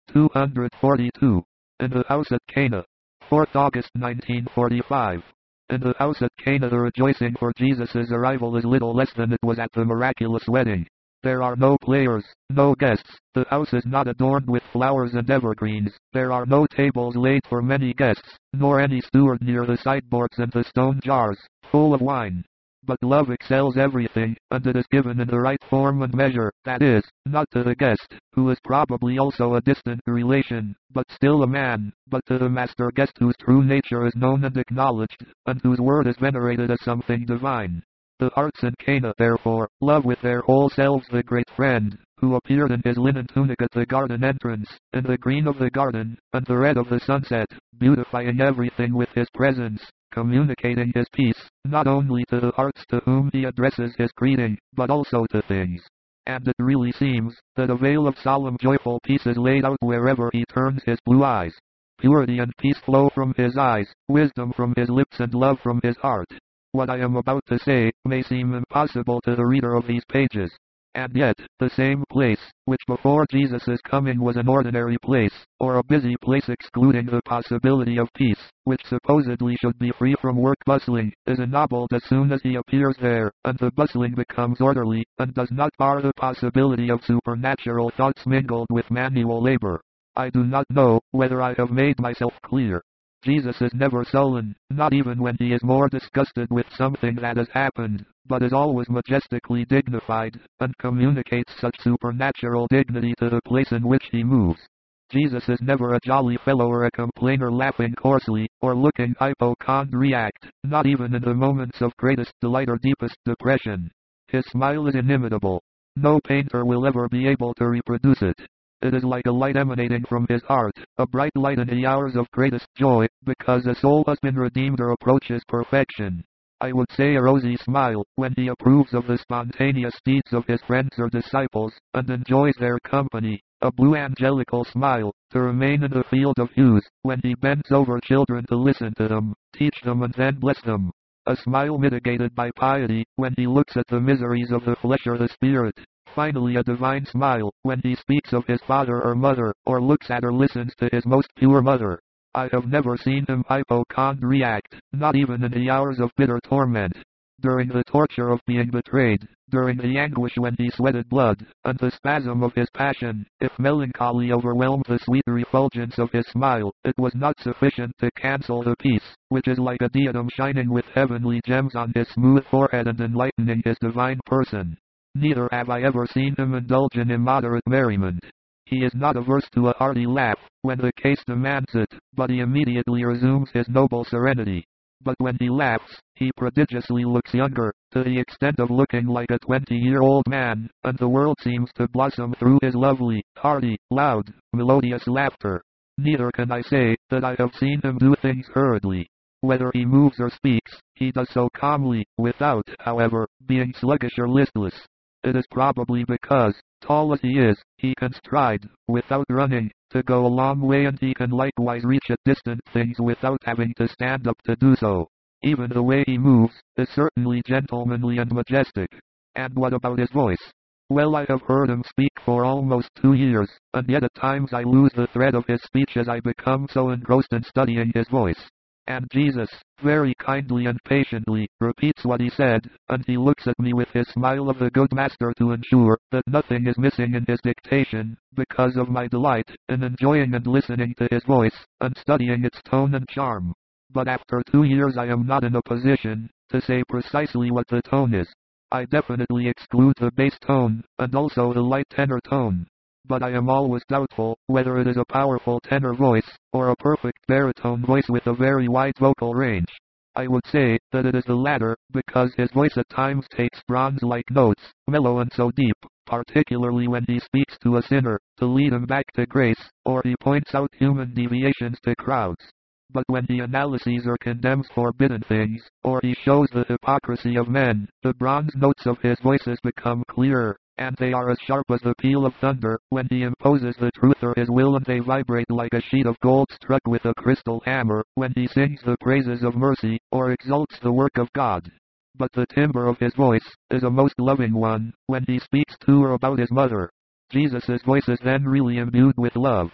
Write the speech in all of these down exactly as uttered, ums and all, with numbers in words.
two hundred forty-two. In the house at Cana. fourth August nineteen forty-five. In the house at Cana the rejoicing for Jesus' arrival is little less than it was at the miraculous wedding. There are no players, no guests, the house is not adorned with flowers and evergreens, there are no tables laid for many guests, nor any steward near the sideboards and the stone jars, full of wine. But love excels everything, and it is given in the right form and measure, that is, not to the guest, who is probably also a distant relation, but still a man, but to the master guest whose true nature is known and acknowledged, and whose word is venerated as something divine. The hearts in Cana, therefore, love with their whole selves the great friend, who appeared in his linen tunic at the garden entrance, in the green of the garden, and the red of the sunset, beautifying everything with his presence, communicating his peace, not only to the hearts to whom he addresses his greeting, but also to things. And it really seems, that a veil of solemn joyful peace is laid out wherever he turns his blue eyes. Purity and peace flow from his eyes, wisdom from his lips and love from his heart. What I am about to say, may seem impossible to the reader of these pages. And yet, the same place, which before Jesus' coming was an ordinary place, or a busy place excluding the possibility of peace, which supposedly should be free from work bustling, is ennobled as soon as he appears there, and the bustling becomes orderly, and does not bar the possibility of supernatural thoughts mingled with manual labor. I do not know whether I have made myself clear. Jesus is never sullen, not even when he is more disgusted with something that has happened, but is always majestically dignified, and communicates such supernatural dignity to the place in which he moves. Jesus is never a jolly fellow or a complainer laughing coarsely, or looking hypochondriac, not even in the moments of greatest delight or deepest depression. His smile is inimitable. No painter will ever be able to reproduce it. It is like a light emanating from his heart, a bright light in the hours of greatest joy, because a soul has been redeemed or approaches perfection. I would say a rosy smile, when he approves of the spontaneous deeds of his friends or disciples, and enjoys their company. A blue angelical smile, to remain in the field of hues, when he bends over children to listen to them, teach them and then bless them. A smile mitigated by piety, when he looks at the miseries of the flesh or the spirit. Finally a divine smile, when he speaks of his father or mother, or looks at or listens to his most pure mother. I have never seen him hypochondriac, not even in the hours of bitter torment. During the torture of being betrayed, during the anguish when he sweated blood, and the spasm of his passion, if melancholy overwhelmed the sweet refulgence of his smile, it was not sufficient to cancel the peace, which is like a diadem shining with heavenly gems on his smooth forehead and enlightening his divine person. Neither have I ever seen him indulge in immoderate merriment. He is not averse to a hearty laugh, when the case demands it, but he immediately resumes his noble serenity. But when he laughs, he prodigiously looks younger, to the extent of looking like a twenty-year-old man, and the world seems to blossom through his lovely, hearty, loud, melodious laughter. Neither can I say that I have seen him do things hurriedly. Whether he moves or speaks, he does so calmly, without, however, being sluggish or listless. It is probably because, tall as he is, he can stride, without running, to go a long way, and he can likewise reach at distant things without having to stand up to do so. Even the way he moves, is certainly gentlemanly and majestic. And what about his voice? Well, I have heard him speak for almost two years, and yet at times I lose the thread of his speech as I become so engrossed in studying his voice. And Jesus, very kindly and patiently, repeats what he said, and he looks at me with his smile of the good master to ensure that nothing is missing in his dictation, because of my delight in enjoying and listening to his voice, and studying its tone and charm. But after two years I am not in a position to say precisely what the tone is. I definitely exclude the bass tone, and also the light tenor tone. But I am always doubtful whether it is a powerful tenor voice, or a perfect baritone voice with a very wide vocal range. I would say that it is the latter, because his voice at times takes bronze-like notes, mellow and so deep, particularly when he speaks to a sinner, to lead him back to grace, or he points out human deviations to crowds. But when he analyses or condemns forbidden things, or he shows the hypocrisy of men, the bronze notes of his voices become clearer, and they are as sharp as the peal of thunder, when he imposes the truth or his will, and they vibrate like a sheet of gold struck with a crystal hammer, when he sings the praises of mercy, or exalts the work of God. But the timbre of his voice is a most loving one, when he speaks to or about his mother. Jesus' voice is then really imbued with love.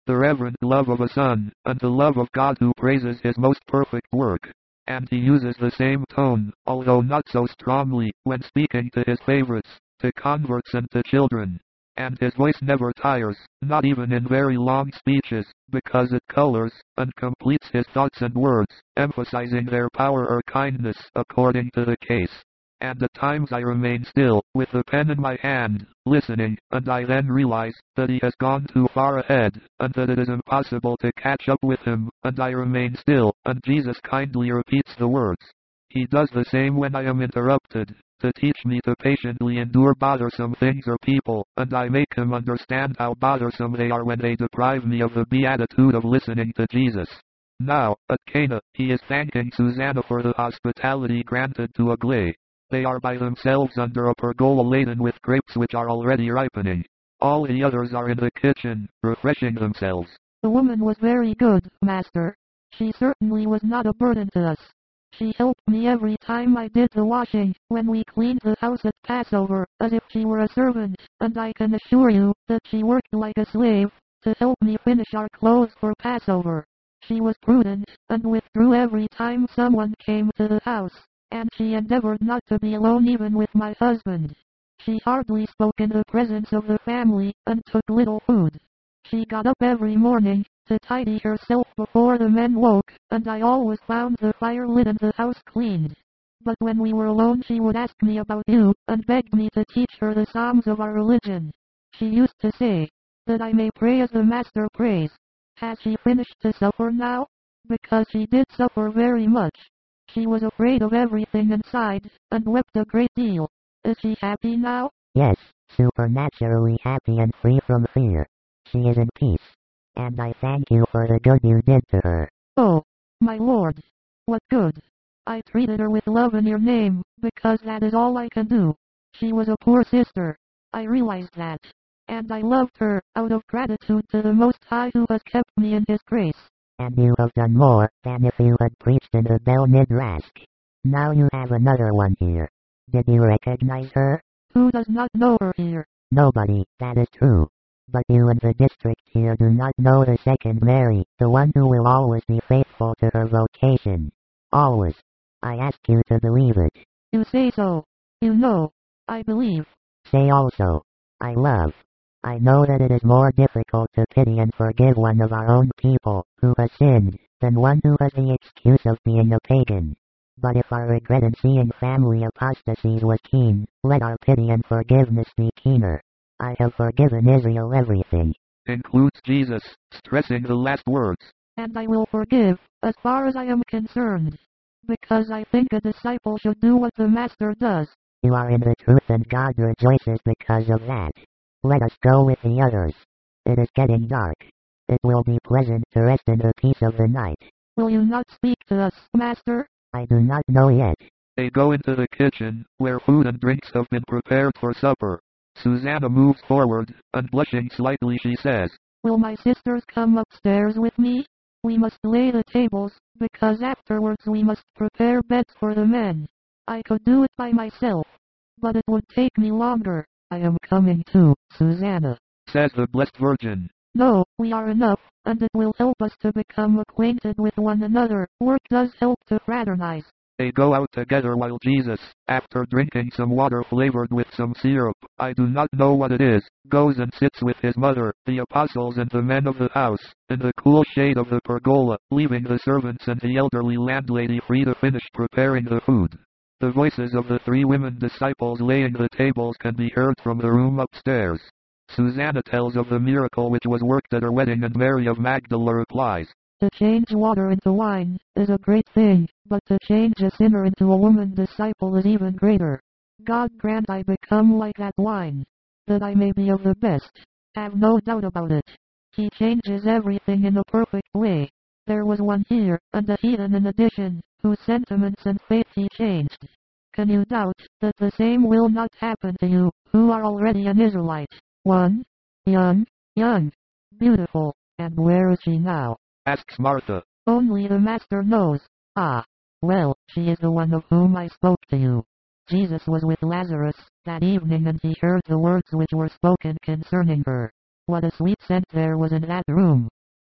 the reverent love of a son, and the love of God who praises his most perfect work. And he uses the same tone, although not so strongly, when speaking to his favorites, to converts and to children. And his voice never tires, not even in very long speeches, because it colors and completes his thoughts and words, emphasizing their power or kindness according to the case. And at times I remain still, with the pen in my hand, listening, and I then realize that he has gone too far ahead, and that it is impossible to catch up with him, and I remain still, and Jesus kindly repeats the words. He does the same when I am interrupted, to teach me to patiently endure bothersome things or people, and I make him understand how bothersome they are when they deprive me of the beatitude of listening to Jesus. Now, at Cana, he is thanking Susanna for the hospitality granted to Aglaé. They are by themselves under a pergola laden with grapes which are already ripening. All the others are in the kitchen, refreshing themselves. The woman was very good, master. She certainly was not a burden to us. She helped me every time I did the washing, when we cleaned the house at Passover, as if she were a servant, and I can assure you that she worked like a slave, to help me finish our clothes for Passover. She was prudent, and withdrew every time someone came to the house, and she endeavored not to be alone even with my husband. She hardly spoke in the presence of the family, and took little food. She got up every morning, to tidy herself before the men woke, and I always found the fire lit and the house cleaned. But when we were alone she would ask me about you, and begged me to teach her the psalms of our religion. She used to say, that I may pray as the Master prays. Has she finished to suffer now? Because she did suffer very much. She was afraid of everything inside, and wept a great deal. Is she happy now? Yes, supernaturally happy and free from fear. She is in peace. And I thank you for the good you did to her. Oh, my lord. What good? I treated her with love in your name, because that is all I can do. She was a poor sister. I realized that. And I loved her, out of gratitude to the Most High who has kept me in his grace. And you have done more than if you had preached in the Bel Midrash. Now you have another one here. Did you recognize her? Who does not know her here? Nobody, that is true. But you and the district here do not know the second Mary, the one who will always be faithful to her vocation. Always. I ask you to believe it. You say so. You know. I believe. Say also, I love. I know that it is more difficult to pity and forgive one of our own people, who has sinned, than one who has the excuse of being a pagan. But if our regret in seeing family apostasies was keen, let our pity and forgiveness be keener. I have forgiven Israel everything. Includes Jesus, stressing the last words. And I will forgive, as far as I am concerned. Because I think a disciple should do what the Master does. You are in the truth and God rejoices because of that. Let us go with the others. It is getting dark. It will be pleasant to rest in the peace of the night. Will you not speak to us, Master? I do not know yet. They go into the kitchen, where food and drinks have been prepared for supper. Susanna moves forward, and blushing slightly she says, Will my sisters come upstairs with me? We must lay the tables, because afterwards we must prepare beds for the men. I could do it by myself, but it would take me longer. I am coming too, Susanna, says the Blessed Virgin. No, we are enough, and it will help us to become acquainted with one another. Work does help to fraternize. They go out together while Jesus, after drinking some water flavored with some syrup, I do not know what it is, goes and sits with his mother, the apostles and the men of the house, in the cool shade of the pergola, leaving the servants and the elderly landlady free to finish preparing the food. The voices of the three women disciples laying the tables can be heard from the room upstairs. Susanna tells of the miracle which was worked at her wedding, and Mary of Magdala replies, To change water into wine is a great thing, but to change a sinner into a woman disciple is even greater. God grant I become like that wine, that I may be of the best. Have no doubt about it. He changes everything in a perfect way. There was one here, and a heathen in addition, whose sentiments and faith he changed. Can you doubt that the same will not happen to you, who are already an Israelite? One, young, young, beautiful, and where is she now? Asks Martha. Only the Master knows. Ah, well, she is the one of whom I spoke to you. Jesus was with Lazarus that evening, and he heard the words which were spoken concerning her. What a sweet scent there was in that room.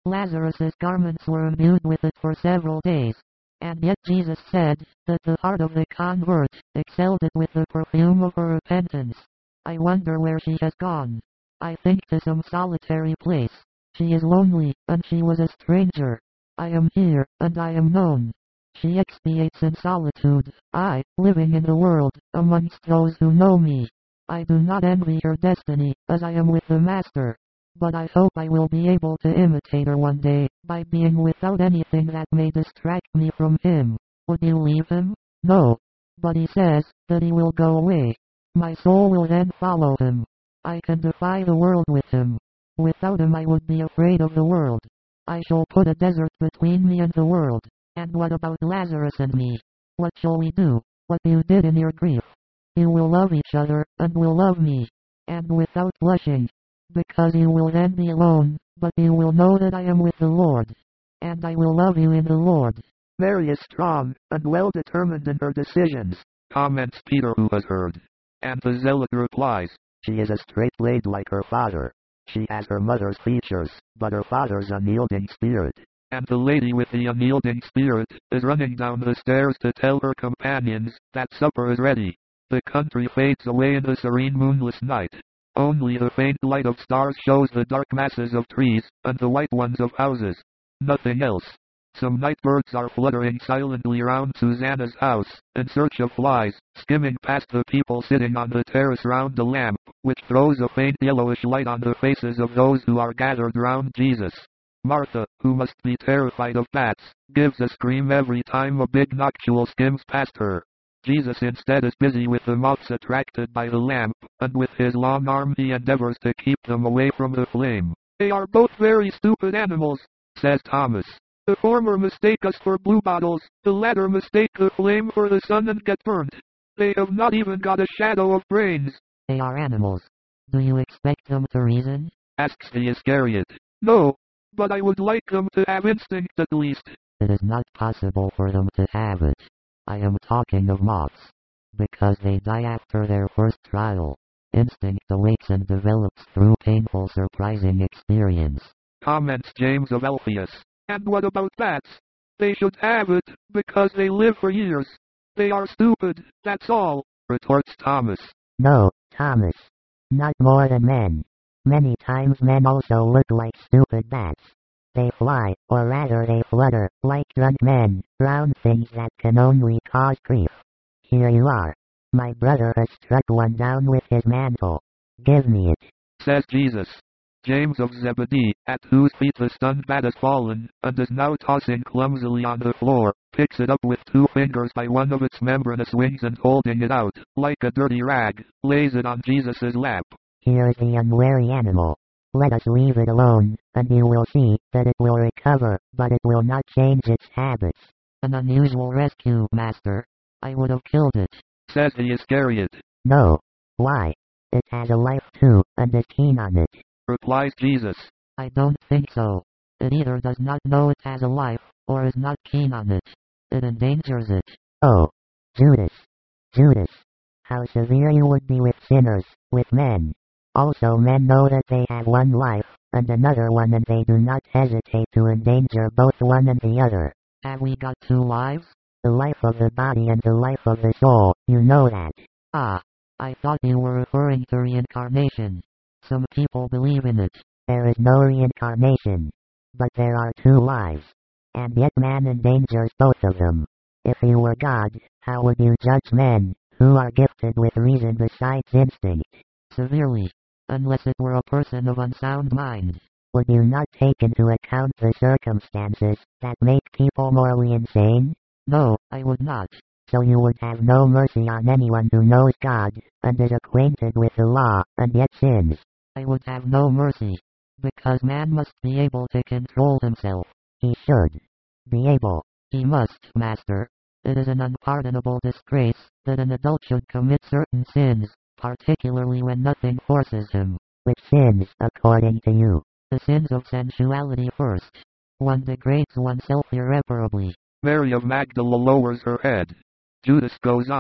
Lazarus's garments were imbued with it for several days. And yet Jesus said that the heart of the convert excelled it with the perfume of her repentance. I wonder where she has gone. I think to some solitary place. She is lonely, and she was a stranger. I am here, and I am known. She expiates in solitude, I, living in the world, amongst those who know me. I do not envy her destiny, as I am with the Master. But I hope I will be able to imitate her one day, by being without anything that may distract me from him. Would you leave him? No. But he says that he will go away. My soul will then follow him. I can defy the world with him. Without him I would be afraid of the world. I shall put a desert between me and the world. And what about Lazarus and me? What shall we do? What you did in your grief. You will love each other, and will love me. And without blushing. Because you will then be alone, but you will know that I am with the Lord. And I will love you in the Lord. Mary is strong, and well determined in her decisions, comments Peter, who has heard. And the zealot replies, she is a straight blade like her father. She has her mother's features, but her father's unyielding spirit. And the lady with the unyielding spirit is running down the stairs to tell her companions that supper is ready. The country fades away in the serene moonless night. Only the faint light of stars shows the dark masses of trees, and the white ones of houses. Nothing else. Some night birds are fluttering silently round Susanna's house, in search of flies, skimming past the people sitting on the terrace round the lamp, which throws a faint yellowish light on the faces of those who are gathered round Jesus. Martha, who must be terrified of bats, gives a scream every time a big noctule skims past her. Jesus instead is busy with the moths attracted by the lamp, and with his long arm he endeavors to keep them away from the flame. They are both very stupid animals, says Thomas. The former mistake us for bluebottles, the latter mistake the flame for the sun and get burnt. They have not even got a shadow of brains. They are animals. Do you expect them to reason? Asks the Iscariot. No, but I would like them to have instinct at least. It is not possible for them to have it. I am talking of moths. Because they die after their first trial. Instinct awaits and develops through painful surprising experience. Comments James of Alphaeus. And what about bats? They should have it, because they live for years. They are stupid, that's all, retorts Thomas. No, Thomas. Not more than men. Many times men also look like stupid bats. They fly, or rather they flutter, like drunk men, round things that can only cause grief. Here you are. My brother has struck one down with his mantle. Give me it, says Jesus. James of Zebedee, at whose feet the stunned bat has fallen, and is now tossing clumsily on the floor, picks it up with two fingers by one of its membranous wings and holding it out, like a dirty rag, lays it on Jesus' lap. Here is the unwary animal. Let us leave it alone, and you will see that it will recover, but it will not change its habits. An unusual rescue, Master. I would have killed it, says the Iscariot. No. Why? It has a life too, and is keen on it, replies Jesus. I don't think so. It either does not know it has a life, or is not keen on it. It endangers it. Oh, Judas. Judas. How severe you would be with sinners, with men. Also men know that they have one life, and another one, and they do not hesitate to endanger both one and the other. Have we got two lives? The life of the body and the life of the soul, you know that. Ah, I thought you were referring to reincarnation. Some people believe in it. There is no reincarnation. But there are two lives. And yet man endangers both of them. If you were God, how would you judge men, who are gifted with reason besides instinct? Severely. Unless it were a person of unsound mind. Would you not take into account the circumstances that make people morally insane? No, I would not. So you would have no mercy on anyone who knows God, and is acquainted with the law, and yet sins. I would have no mercy. Because man must be able to control himself. He should be able. He must, Master. It is an unpardonable disgrace that an adult should commit certain sins, particularly when nothing forces him. Which sins, according to you? The sins of sensuality first. One degrades oneself irreparably. Mary of Magdala lowers her head. Judas goes on.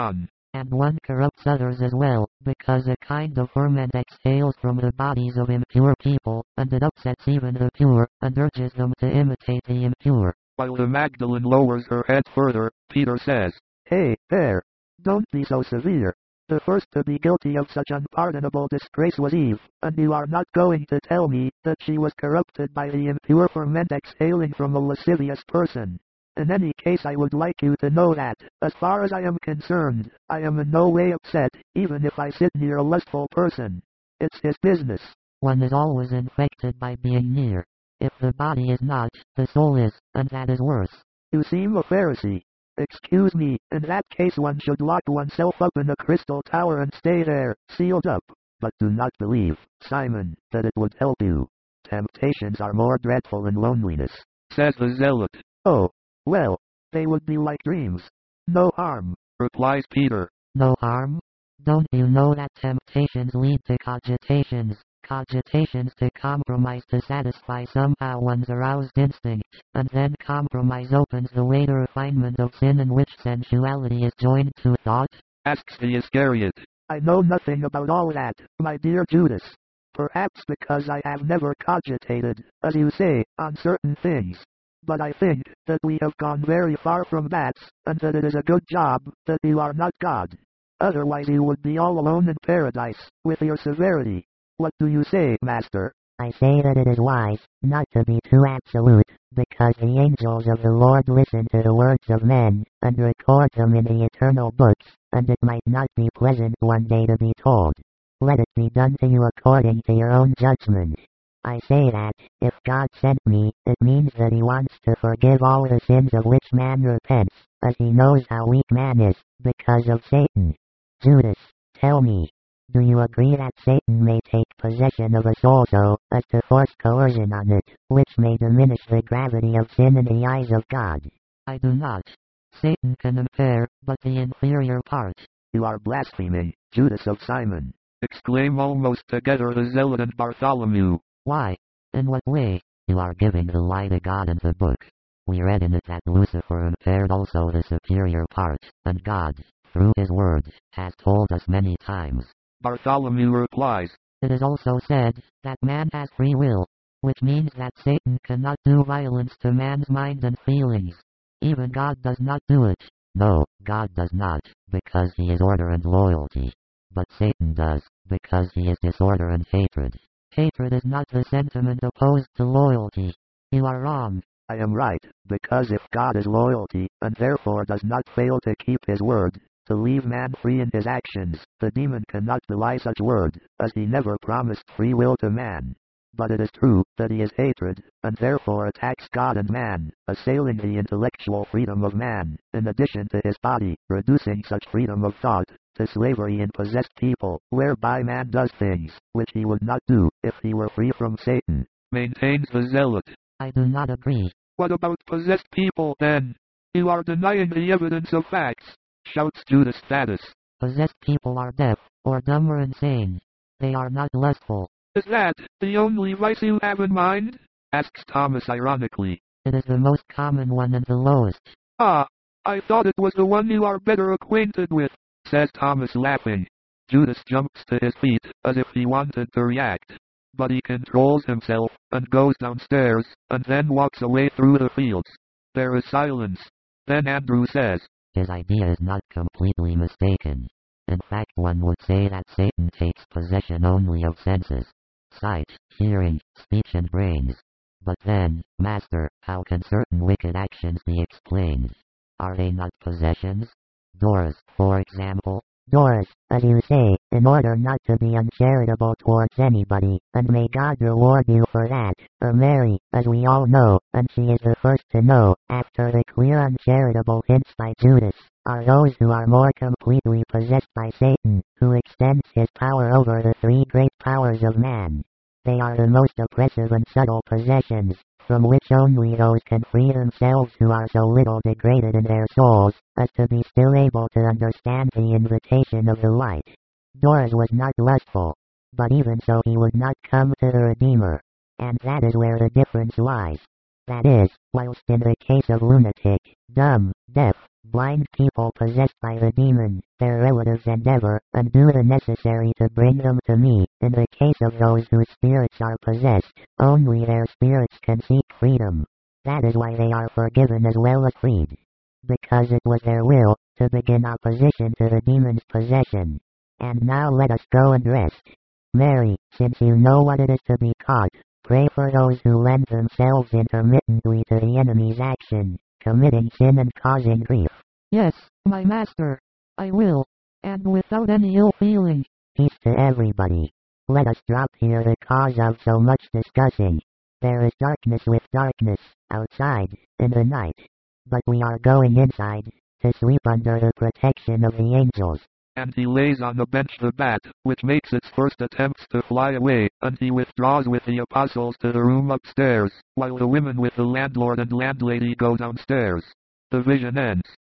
And one corrupts others as well, because a kind of ferment exhales from the bodies of impure people, and it upsets even the pure, and urges them to imitate the impure. While the Magdalene lowers her head further, Peter says, Hey, there! Don't be so severe. The first to be guilty of such unpardonable disgrace was Eve, and you are not going to tell me that she was corrupted by the impure ferment exhaling from a lascivious person. In any case, I would like you to know that, as far as I am concerned, I am in no way upset, even if I sit near a lustful person. It's his business. One is always infected by being near. If the body is not, the soul is, and that is worse. You seem a Pharisee. Excuse me, in that case one should lock oneself up in a crystal tower and stay there, sealed up. But do not believe, Simon, that it would help you. Temptations are more dreadful than loneliness, says the zealot. Oh, well, they would be like dreams. No harm, replies Peter. No harm? Don't you know that temptations lead to cogitations, cogitations to compromise to satisfy somehow one's aroused instinct, and then compromise opens the way to refinement of sin in which sensuality is joined to thought? Asks the Iscariot. I know nothing about all that, my dear Judas. Perhaps because I have never cogitated, as you say, on certain things. But I think that we have gone very far from that, and that it is a good job that you are not God. Otherwise you would be all alone in paradise, with your severity. What do you say, Master? I say that it is wise, not to be too absolute, because the angels of the Lord listen to the words of men, and record them in the eternal books, and it might not be pleasant one day to be told, let it be done to you according to your own judgment. I say that, if God sent me, it means that he wants to forgive all the sins of which man repents, as he knows how weak man is, because of Satan. Judas, tell me, do you agree that Satan may take possession of a soul so as to force coercion on it, which may diminish the gravity of sin in the eyes of God? I do not. Satan can impair, but the inferior part. You are blaspheming, Judas of Simon. Exclaim almost together the zealot and Bartholomew. Why? In what way? You are giving the lie to God in the book. We read in it that Lucifer impaired also the superior part, and God, through his word, has told us many times. Bartholomew replies, it is also said that man has free will, which means that Satan cannot do violence to man's mind and feelings. Even God does not do it. No, God does not, because he is order and loyalty. But Satan does, because he is disorder and hatred. Hatred is not the sentiment opposed to loyalty. You are wrong. I am right, because if God is loyalty, and therefore does not fail to keep his word, to leave man free in his actions, the demon cannot belie such word, as he never promised free will to man. But it is true that he is hatred, and therefore attacks God and man, assailing the intellectual freedom of man, in addition to his body, reducing such freedom of thought to slavery in possessed people, whereby man does things which he would not do if he were free from Satan. Maintains the zealot. I do not agree. What about possessed people, then? You are denying the evidence of facts, shouts Judas Thaddeus. Possessed people are deaf, or dumb or insane. They are not lustful. Is that the only vice you have in mind? Asks Thomas ironically. It is the most common one and the lowest. Ah, I thought it was the one you are better acquainted with, says Thomas laughing. Judas jumps to his feet, as if he wanted to react. But he controls himself, and goes downstairs, and then walks away through the fields. There is silence. Then Andrew says, his idea is not completely mistaken. In fact, one would say that Satan takes possession only of senses. Sight, hearing, speech and brains. But then, Master, how can certain wicked actions be explained? Are they not possessions? Doors, for example. Doors, as you say, in order not to be uncharitable towards anybody, and may God reward you for that, or Mary, as we all know, and she is the first to know, after the clear uncharitable hints by Judas, are those who are more completely possessed by Satan, who extends his power over the three great powers of man. They are the most oppressive and subtle possessions, from which only those can free themselves who are so little degraded in their souls, as to be still able to understand the invitation of the light. Doors was not lustful, but even so he would not come to the Redeemer. And that is where the difference lies. That is, whilst in the case of lunatic, dumb, deaf, Blind people possessed by the demon, their relatives endeavor, and do the necessary to bring them to me. In the case of those whose spirits are possessed, only their spirits can seek freedom. That is why they are forgiven as well as freed. Because it was their will, to begin opposition to the demon's possession. And now let us go and rest. Mary, since you know what it is to be caught, pray for those who lend themselves intermittently to the enemy's action, committing sin and causing grief. Yes, my master. I will. And without any ill feeling. Peace to everybody. Let us drop here the cause of so much discussing. There is darkness with darkness, outside, in the night. But we are going inside, to sleep under the protection of the angels. And he lays on the bench the bat, which makes its first attempts to fly away, and he withdraws with the apostles to the room upstairs, while the women with the landlord and landlady go downstairs. The vision ends.